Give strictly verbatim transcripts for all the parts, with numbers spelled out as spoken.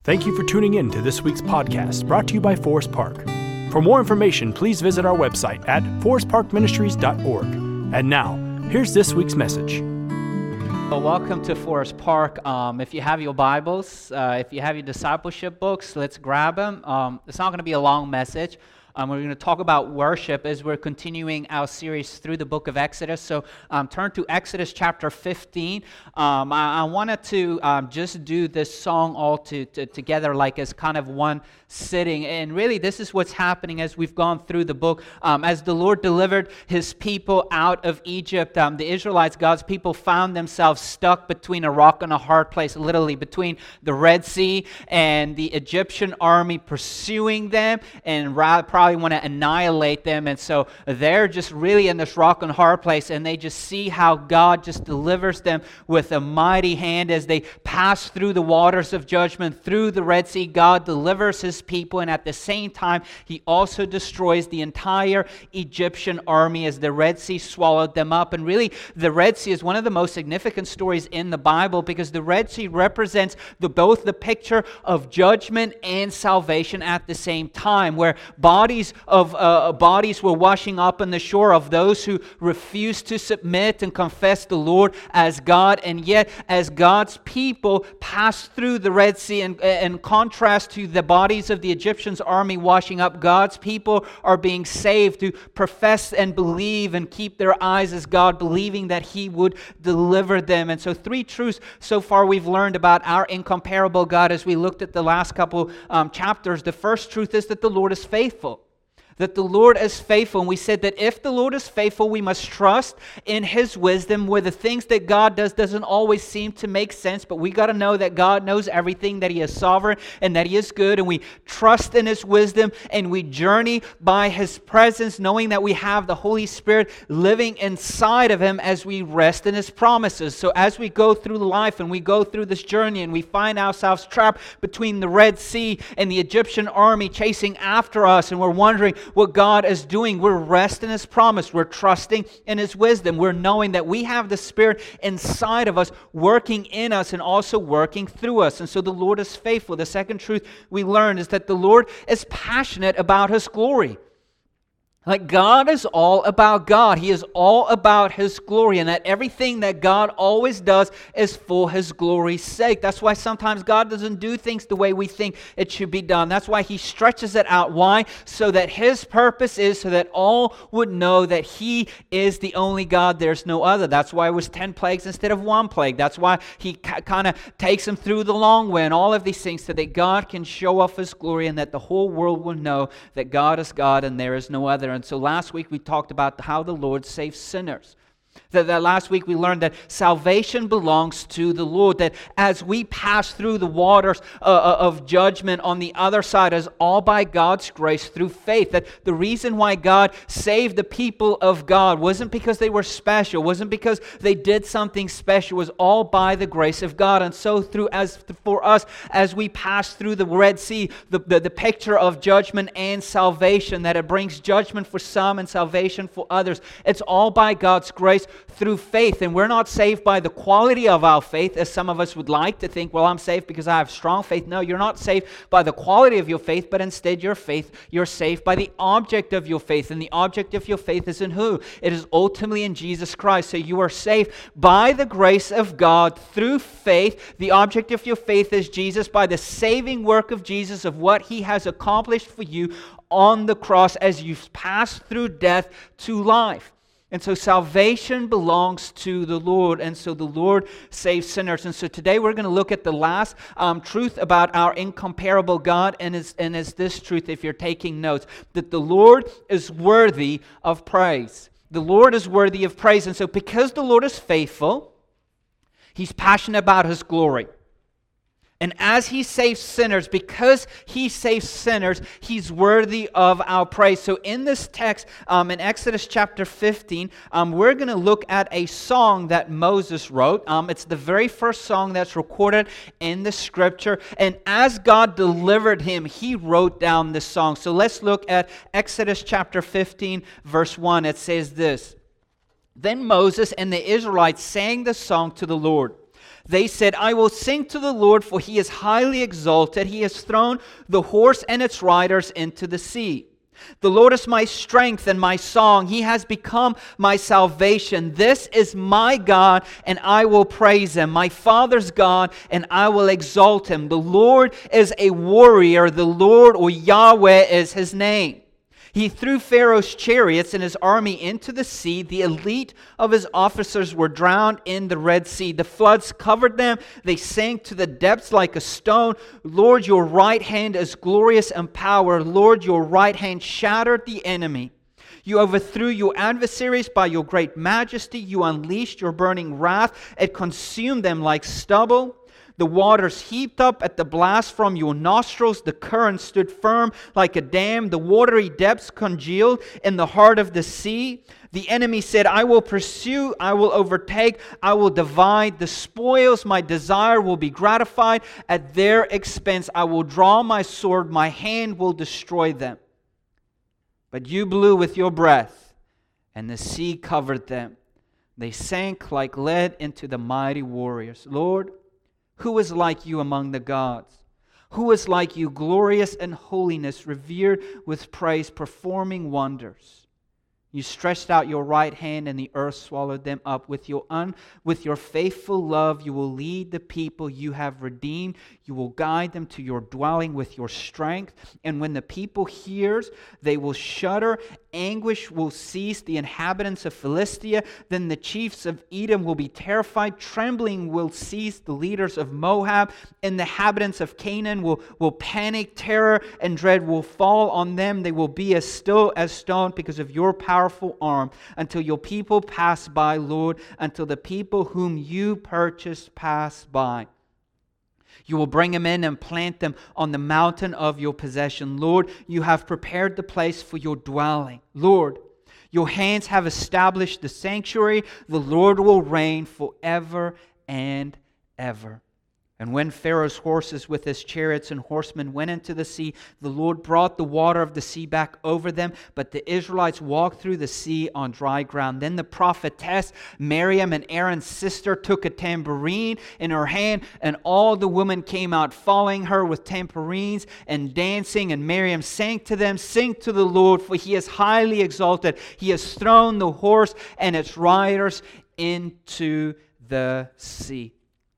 Thank you for tuning in to this week's podcast brought to you by Forest Park. For more information, please visit our website at forest park ministries dot org. And now, here's this week's message. Well, welcome to Forest Park. Um, if you have your Bibles, uh, if you have your discipleship books, let's grab them. Um, it's not going to be a long message. Um, we're going to talk about worship as we're continuing our series through the book of Exodus. So um, turn to Exodus chapter fifteen. Um, I, I wanted to um, just do this song all to, to, together like as kind of one sitting. And really this is what's happening as we've gone through the book. Um, as the Lord delivered His people out of Egypt, um, the Israelites, God's people, found themselves stuck between a rock and a hard place, literally between the Red Sea and the Egyptian army pursuing them and rather probably want to annihilate them. And so they're just really in this rock and hard place, and they just see how God just delivers them with a mighty hand as they pass through the waters of judgment, through the Red Sea. God delivers His people, and at the same time He also destroys the entire Egyptian army as the Red Sea swallowed them up. And really the Red Sea is one of the most significant stories in the Bible, because the Red Sea represents the, both the picture of judgment and salvation at the same time, where bodies of uh, bodies were washing up on the shore of those who refused to submit and confess the Lord as God. And yet as God's people passed through the Red Sea, and in contrast to the bodies of the Egyptians' army washing up, God's people are being saved to profess and believe and keep their eyes as God, believing that He would deliver them. And so three truths so far we've learned about our incomparable God as we looked at the last couple um, chapters. The first truth is that the Lord is faithful. That the Lord is faithful. And we said that if the Lord is faithful, we must trust in His wisdom, where the things that God does doesn't always seem to make sense, but we got to know that God knows everything, that He is sovereign and that He is good, and we trust in His wisdom, and we journey by His presence, knowing that we have the Holy Spirit living inside of Him as we rest in His promises. So as we go through life and we go through this journey and we find ourselves trapped between the Red Sea and the Egyptian army chasing after us, and we're wondering what God is doing, we're resting in His promise. We're trusting in His wisdom. We're knowing that we have the Spirit inside of us, working in us and also working through us. And so the Lord is faithful. The second truth we learned is that the Lord is passionate about His glory. Like God is all about God. He is all about His glory, and that everything that God always does is for His glory's sake. That's why sometimes God doesn't do things the way we think it should be done. That's why He stretches it out. Why? So that His purpose is so that all would know that He is the only God. There's no other. That's why it was ten plagues instead of one plague. That's why He ca- kind of takes them through the long way and all of these things, so that God can show off His glory and that the whole world will know that God is God and there is no other. And so last week we talked about how the Lord saves sinners. That, that last week we learned that salvation belongs to the Lord. That as we pass through the waters uh, of judgment on the other side is all by God's grace through faith. That the reason why God saved the people of God wasn't because they were special, wasn't because they did something special, it was all by the grace of God. And so through as for us, as we pass through the Red Sea, the, the, the picture of judgment and salvation, that it brings judgment for some and salvation for others. It's all by God's grace through faith. And we're not saved by the quality of our faith, as some of us would like to think, well, I'm saved because I have strong faith. No, you're not saved by the quality of your faith, but instead your faith, you're saved by the object of your faith. And the object of your faith is in who? It is ultimately in Jesus Christ. So you are saved by the grace of God through faith. The object of your faith is Jesus, by the saving work of Jesus, of what He has accomplished for you on the cross as you've passed through death to life. And so salvation belongs to the Lord, and so the Lord saves sinners. And so today we're going to look at the last um, truth about our incomparable God, and it's, and it's this truth, if you're taking notes, that the Lord is worthy of praise. The Lord is worthy of praise. And so because the Lord is faithful, He's passionate about His glory. And as He saves sinners, because He saves sinners, He's worthy of our praise. So in this text, um, in Exodus chapter fifteen, um, we're going to look at a song that Moses wrote. Um, it's the very first song that's recorded in the Scripture. And as God delivered him, He wrote down this song. So let's look at Exodus chapter fifteen, verse one. It says this: Then Moses and the Israelites sang the song to the Lord. They said, I will sing to the Lord, for he is highly exalted. He has thrown the horse and its riders into the sea. The Lord is my strength and my song. He has become my salvation. This is my God, and I will praise him. My Father's God, and I will exalt him. The Lord is a warrior. The Lord, or Yahweh, is his name. He threw Pharaoh's chariots and his army into the sea. The elite of his officers were drowned in the Red Sea. The floods covered them. They sank to the depths like a stone. Lord, your right hand is glorious in power. Lord, your right hand shattered the enemy. You overthrew your adversaries by your great majesty. You unleashed your burning wrath. It consumed them like stubble. The waters heaped up at the blast from your nostrils. The current stood firm like a dam. The watery depths congealed in the heart of the sea. The enemy said, I will pursue, I will overtake, I will divide the spoils. My desire will be gratified at their expense. I will draw my sword. My hand will destroy them. But you blew with your breath, and the sea covered them. They sank like lead into the mighty warriors. Lord, who is like you among the gods? Who is like you, glorious in holiness, revered with praise, performing wonders? You stretched out your right hand, and the earth swallowed them up. With your un, with your faithful love, you will lead the people you have redeemed. You will guide them to your dwelling with your strength. And when the people hears, they will shudder. Anguish will seize the inhabitants of Philistia. Then the chiefs of Edom will be terrified. Trembling will seize the leaders of Moab. And the inhabitants of Canaan will, will panic. Terror and dread will fall on them. They will be as still as stone because of your powerful arm, until your people pass by, Lord, until the people whom you purchased pass by. You will bring them in and plant them on the mountain of your possession. Lord, you have prepared the place for your dwelling. Lord, your hands have established the sanctuary. The Lord will reign forever and ever. And when Pharaoh's horses with his chariots and horsemen went into the sea, the Lord brought the water of the sea back over them. But the Israelites walked through the sea on dry ground. Then the prophetess Miriam, and Aaron's sister, took a tambourine in her hand, and all the women came out following her with tambourines and dancing. And Miriam sang to them, Sing to the Lord, for he is highly exalted. He has thrown the horse and its riders into the sea.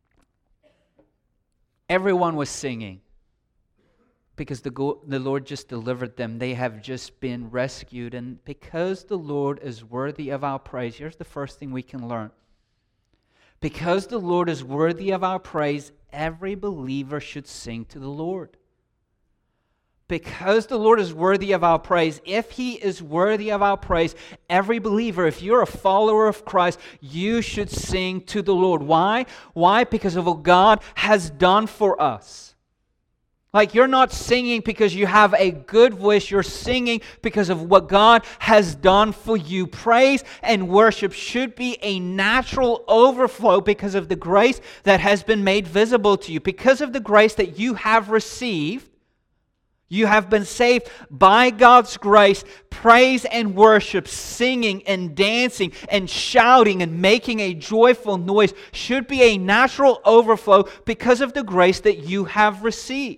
Everyone was singing because the, go- the Lord just delivered them. They have just been rescued. And because the Lord is worthy of our praise, here's the first thing we can learn. Because the Lord is worthy of our praise, every believer should sing to the Lord. Because the Lord is worthy of our praise, if He is worthy of our praise, every believer, if you're a follower of Christ, you should sing to the Lord. Why? Why? Because of what God has done for us. Like, you're not singing because you have a good voice. You're singing because of what God has done for you. Praise and worship should be a natural overflow because of the grace that has been made visible to you. Because of the grace that you have received, you have been saved by God's grace. Praise and worship, singing and dancing and shouting and making a joyful noise should be a natural overflow because of the grace that you have received.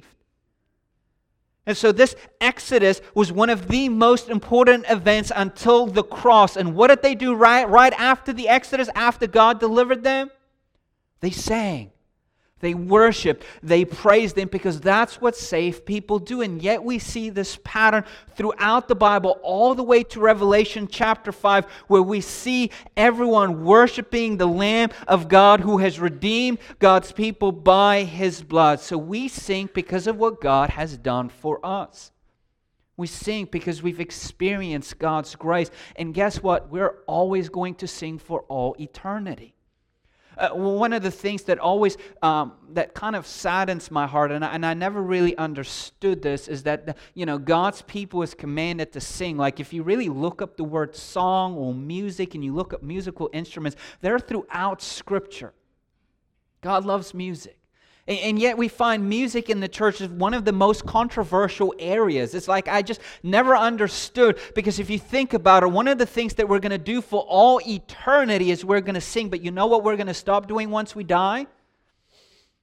And so this Exodus was one of the most important events until the cross. And what did they do right, right after the Exodus, after God delivered them? They sang. They worshiped, they praised Him, because that's what saved people do. And yet we see this pattern throughout the Bible, all the way to Revelation chapter five, where we see everyone worshiping the Lamb of God who has redeemed God's people by His blood. So we sing because of what God has done for us. We sing because we've experienced God's grace. And guess what? We're always going to sing for all eternity. Uh, one of the things that always, um, that kind of saddens my heart, and I, and I never really understood this, is that, you know, God's people is commanded to sing. Like, if you really look up the word song or music and you look up musical instruments, they're throughout Scripture. God loves music. And yet we find music in the church is one of the most controversial areas. It's like I just never understood, because if you think about it, one of the things that we're going to do for all eternity is we're going to sing. But you know what we're going to stop doing once we die?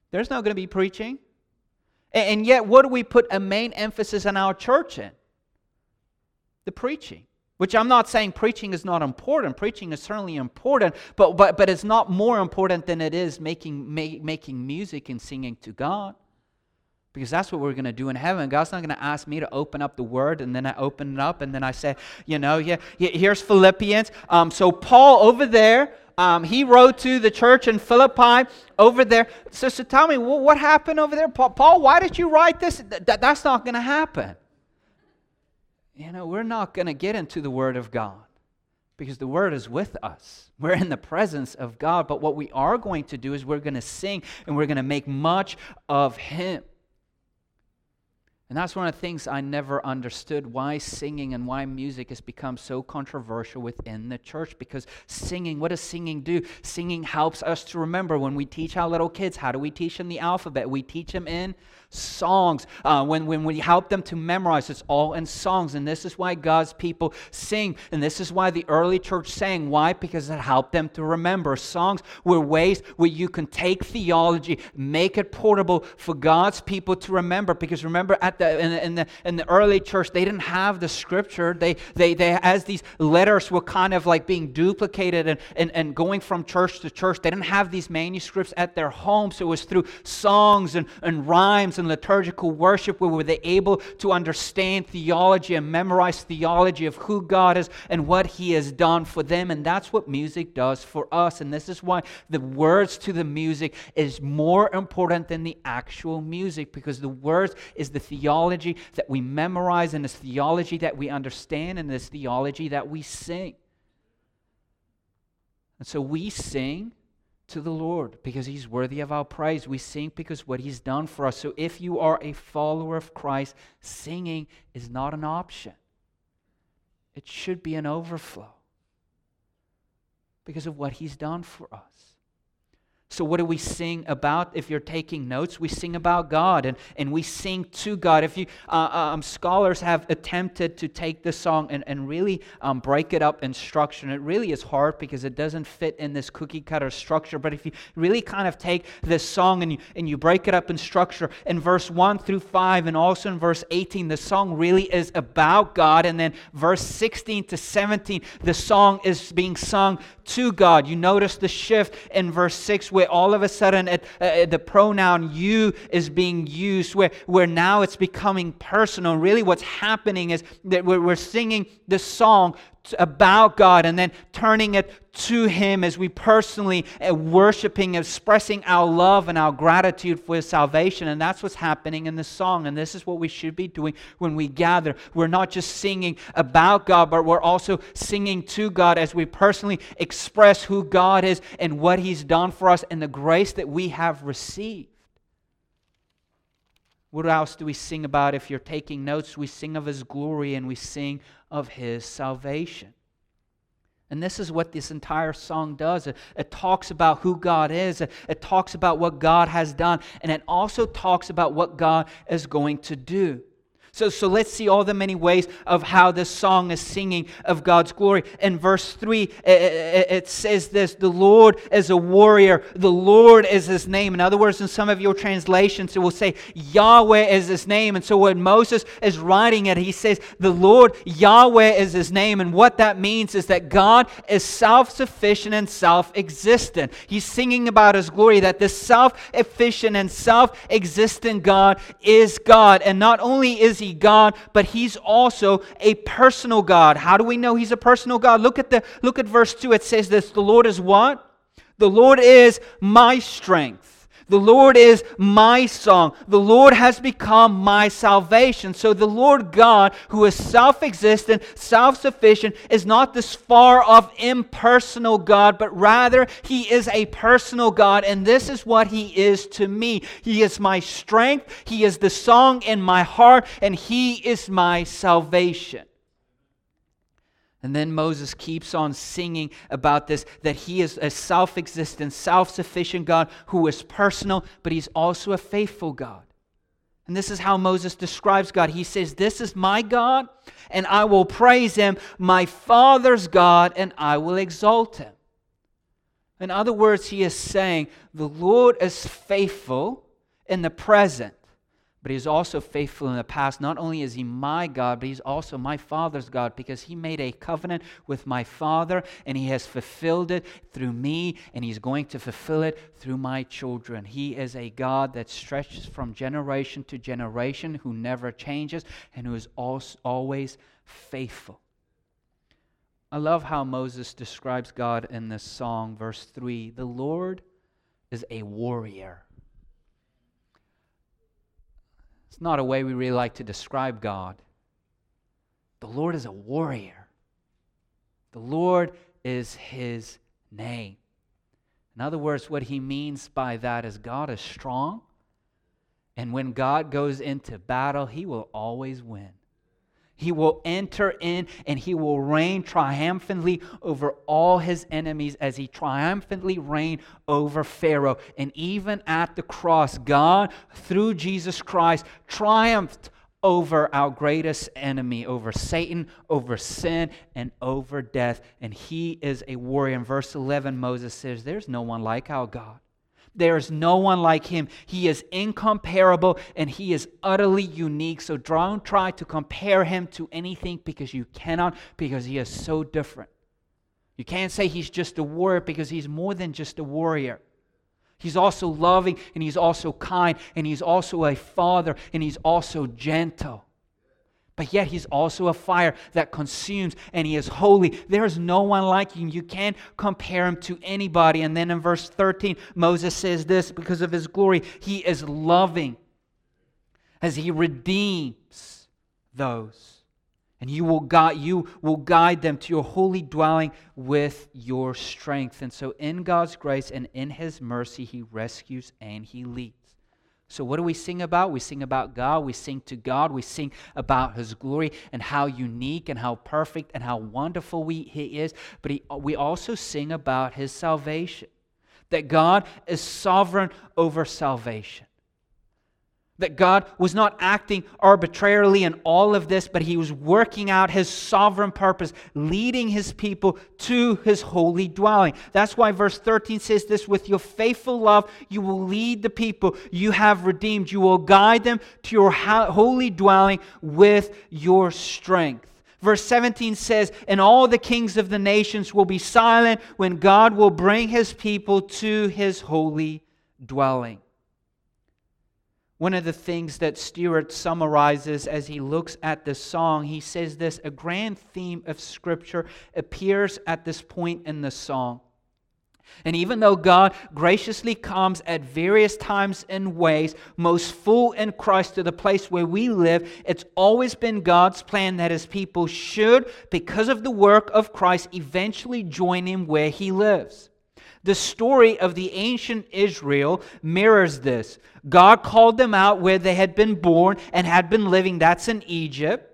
There's not going to be preaching. And yet, what do we put a main emphasis in our church in? The preaching. Which I'm not saying preaching is not important. Preaching is certainly important, but but but it's not more important than it is making ma- making music and singing to God. Because that's what we're going to do in heaven. God's not going to ask me to open up the Word, and then I open it up, and then I say, you know, yeah, here's Philippians. Um, so Paul over there, um, he wrote to the church in Philippi over there. So, so tell me, what happened over there? Paul, Paul, why did you write this? That, that's not going to happen. You know, we're not going to get into the Word of God because the Word is with us. We're in the presence of God. But what we are going to do is we're going to sing, and we're going to make much of Him. And that's one of the things I never understood, why singing and why music has become so controversial within the church. Because singing, what does singing do? Singing helps us to remember. When we teach our little kids, how do we teach them the alphabet? We teach them in songs. Uh, when, when we help them to memorize, it's all in songs. And this is why God's people sing. And this is why the early church sang. Why? Because it helped them to remember. Songs were ways where you can take theology, make it portable for God's people to remember. Because remember, at the in, in the in the early church, they didn't have the scripture. They they they as these letters were kind of like being duplicated and, and, and going from church to church, they didn't have these manuscripts at their home. So it was through songs and, and rhymes and liturgical worship where were they able to understand theology and memorize theology of who God is and what He has done for them. And that's what music does for us. And this is why the words to the music is more important than the actual music, because the words is the theology that we memorize, and it's theology that we understand, and it's theology that we sing. And so we sing to the Lord because He's worthy of our praise. We sing because what He's done for us. So if you are a follower of Christ, singing is not an option. It should be an overflow because of what He's done for us. So what do we sing about? If you're taking notes, we sing about God, and, and we sing to God. If you uh, um, scholars have attempted to take this song and, and really um, break it up in structure, and it really is hard because it doesn't fit in this cookie cutter structure. But if you really kind of take this song and you and you break it up in structure, in verse one through five, and also in verse eighteen, the song really is about God, and then verse sixteen to seventeen, the song is being sung to God. You notice the shift in verse six, where all of a sudden it, uh, the pronoun you is being used, where, where now it's becoming personal. Really what's happening is that we're, we're singing the song about God and then turning it to Him as we personally uh, worshiping, expressing our love and our gratitude for His salvation. And that's what's happening in the song. And this is what we should be doing when we gather. We're not just singing about God, but we're also singing to God as we personally express who God is and what He's done for us and the grace that we have received. What else do we sing about? If you're taking notes, we sing of His glory and we sing of His salvation. And this is what this entire song does. It, it talks about who God is. It, it talks about what God has done. And it also talks about what God is going to do. So, so let's see all the many ways of how this song is singing of God's glory. In verse three, it, it says this: the Lord is a warrior. The Lord is His name. In other words, in some of your translations, it will say Yahweh is His name. And so when Moses is writing it, he says the Lord Yahweh is His name. And what that means is that God is self-sufficient and self-existent. He's singing about His glory, that this self-efficient and self-existent God is God. And not only is He God, but He's also a personal God. How do we know He's a personal God? Look at the look at verse two. It says this: the Lord is what? The Lord is my strength. The Lord is my song. The Lord has become my salvation. So the Lord God, who is self-existent, self-sufficient, is not this far-off, impersonal God, but rather He is a personal God, and this is what He is to me. He is my strength, He is the song in my heart, and He is my salvation. And then Moses keeps on singing about this, that He is a self-existent, self-sufficient God who is personal, but He's also a faithful God. And this is how Moses describes God. He says, "This is my God, and I will praise Him, my Father's God, and I will exalt Him." In other words, he is saying, the Lord is faithful in the present, but He is also faithful in the past. Not only is He my God, but He's also my Father's God, because He made a covenant with my Father, and He has fulfilled it through me, and He's going to fulfill it through my children. He is a God that stretches from generation to generation, who never changes, and who is also always faithful. I love how Moses describes God in this song, verse three. The Lord is a warrior. It's not a way we really like to describe God. The Lord is a warrior. The Lord is His name. In other words, what he means by that is God is strong, and when God goes into battle, He will always win. He will enter in and He will reign triumphantly over all His enemies as He triumphantly reigned over Pharaoh. And even at the cross, God, through Jesus Christ, triumphed over our greatest enemy, over Satan, over sin, and over death. And He is a warrior. In verse eleven, Moses says, there's no one like our God. There is no one like Him. He is incomparable and He is utterly unique. So don't try to compare Him to anything, because you cannot, because He is so different. You can't say He's just a warrior, because He's more than just a warrior. He's also loving, and He's also kind, and He's also a father, and He's also gentle. But yet He's also a fire that consumes, and He is holy. There is no one like Him. You can't compare Him to anybody. And then in verse thirteen, Moses says this, because of His glory, He is loving as He redeems those. And you will guide, you will guide them to your holy dwelling with your strength. And so in God's grace and in His mercy, He rescues and He leads. So what do we sing about? We sing about God. We sing to God. We sing about His glory and how unique and how perfect and how wonderful we, He is. But he, we also sing about His salvation. That God is sovereign over salvation. That God was not acting arbitrarily in all of this, but He was working out His sovereign purpose, leading His people to His holy dwelling. That's why verse thirteen says this, with your faithful love, you will lead the people you have redeemed. You will guide them to your holy dwelling with your strength. Verse seventeen says, and all the kings of the nations will be silent when God will bring His people to His holy dwelling. One of the things that Stewart summarizes as he looks at this song, he says this, a grand theme of Scripture appears at this point in the song. And even though God graciously comes at various times and ways, most full in Christ to the place where we live, it's always been God's plan that His people should, because of the work of Christ, eventually join Him where He lives. The story of the ancient Israel mirrors this. God called them out where they had been born and had been living, that's in Egypt.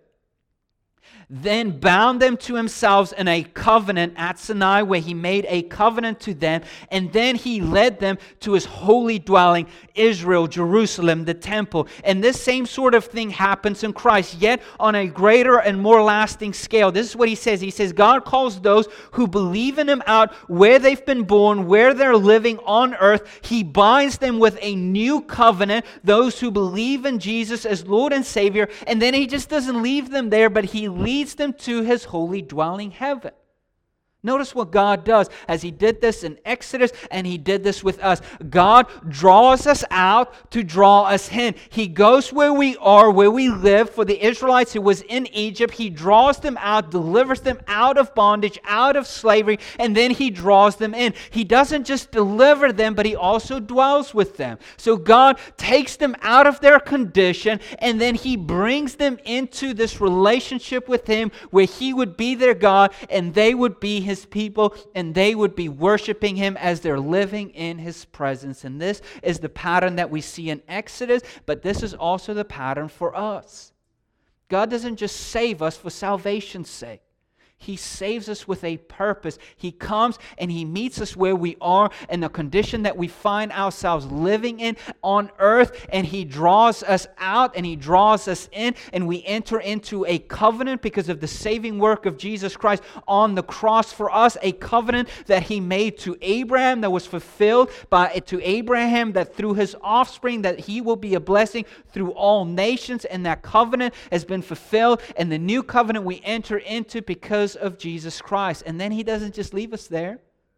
Then bound them to Himself in a covenant at Sinai, where He made a covenant to them. And then He led them to His holy dwelling, Israel, Jerusalem, the temple. And this same sort of thing happens in Christ, yet on a greater and more lasting scale. This is what He says. He says, God calls those who believe in Him out where they've been born, where they're living on earth. He binds them with a new covenant, those who believe in Jesus as Lord and Savior. And then He just doesn't leave them there, but He leads them to His holy dwelling, heaven. Notice what God does as He did this in Exodus, and He did this with us. God draws us out to draw us in. He goes where we are, where we live. For the Israelites who was in Egypt, He draws them out, delivers them out of bondage, out of slavery, and then He draws them in. He doesn't just deliver them, but He also dwells with them. So God takes them out of their condition, and then He brings them into this relationship with Him where He would be their God and they would be His His people, and they would be worshiping Him as they're living in His presence. And this is the pattern that we see in Exodus, but this is also the pattern for us. God doesn't just save us for salvation's sake. He saves us with a purpose. He comes and He meets us where we are in the condition that we find ourselves living in on earth, and He draws us out and He draws us in, and we enter into a covenant because of the saving work of Jesus Christ on the cross for us, a covenant that He made to Abraham that was fulfilled by to Abraham, that through his offspring that he will be a blessing through all nations, and that covenant has been fulfilled, and the new covenant we enter into because of Jesus Christ. And then He doesn't just leave us there.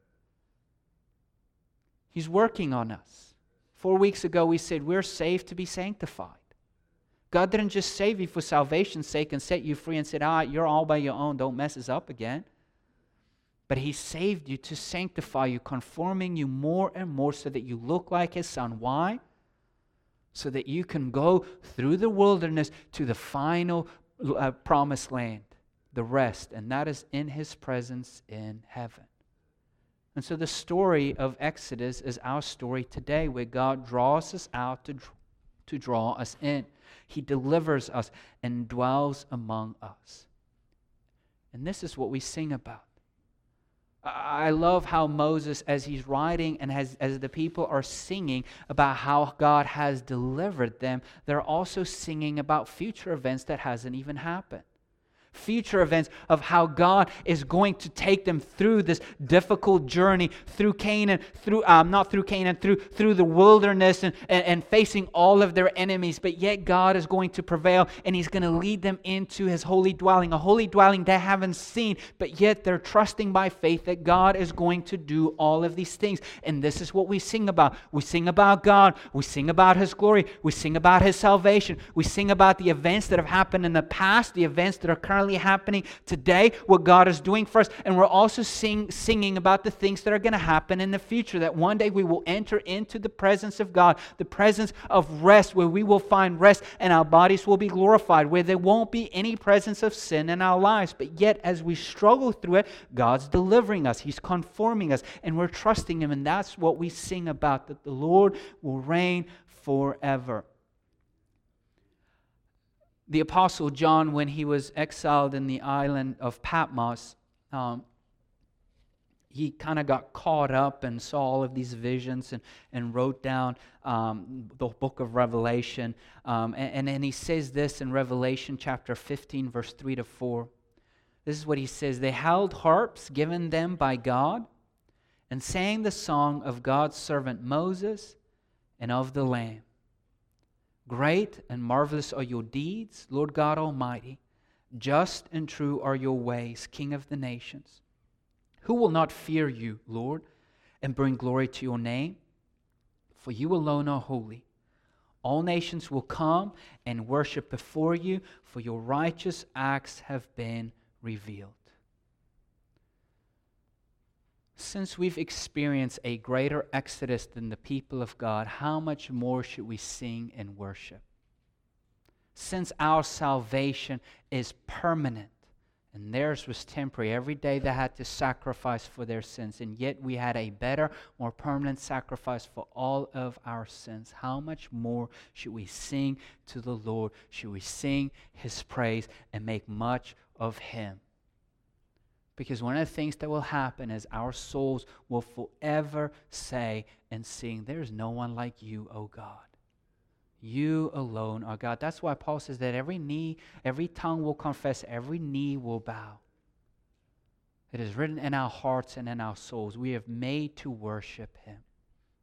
He's working on us. Four weeks ago we said we're saved to be sanctified. God didn't just save you for salvation's sake and set you free and said, ah, you're all by your own, don't mess us up again. But He saved you to sanctify you, conforming you more and more so that you look like His Son. Why? So that you can go through the wilderness to the final uh, promised land, the rest, and that is in His presence in heaven. And so the story of Exodus is our story today, where God draws us out to, to draw us in. He delivers us and dwells among us. And this is what we sing about. I love how Moses, as he's writing and as, as the people are singing about how God has delivered them, they're also singing about future events that hasn't even happened. Future events of how God is going to take them through this difficult journey through Canaan, through um, not through Canaan, through through the wilderness and, and, and facing all of their enemies. But yet God is going to prevail, and He's going to lead them into His holy dwelling, a holy dwelling they haven't seen, but yet they're trusting by faith that God is going to do all of these things. And this is what we sing about. We sing about God. We sing about His glory. We sing about His salvation. We sing about the events that have happened in the past, the events that are currently happening today, what God is doing for us. And we're also sing, singing about the things that are going to happen in the future, that one day we will enter into the presence of God, the presence of rest, where we will find rest and our bodies will be glorified, where there won't be any presence of sin in our lives. But yet, as we struggle through it, God's delivering us. He's conforming us, and we're trusting Him. And that's what we sing about, that the Lord will reign forever. The Apostle John, when he was exiled in the island of Patmos, um, he kind of got caught up and saw all of these visions and, and wrote down um, the book of Revelation. Um, and, and then he says this in Revelation chapter fifteen, verse three to four. This is what he says. They held harps given them by God and sang the song of God's servant Moses and of the Lamb. Great and marvelous are your deeds, Lord God Almighty. Just and true are your ways, King of the nations. Who will not fear you, Lord, and bring glory to your name? For you alone are holy. All nations will come and worship before you, for your righteous acts have been revealed. Since we've experienced a greater exodus than the people of God, how much more should we sing and worship? Since our salvation is permanent and theirs was temporary, every day they had to sacrifice for their sins, and yet we had a better, more permanent sacrifice for all of our sins, how much more should we sing to the Lord? Should we sing His praise and make much of Him? Because one of the things that will happen is our souls will forever say and sing, there is no one like you, O God. You alone are God. That's why Paul says that every knee, every tongue will confess, every knee will bow. It is written in our hearts and in our souls. We have made to worship Him.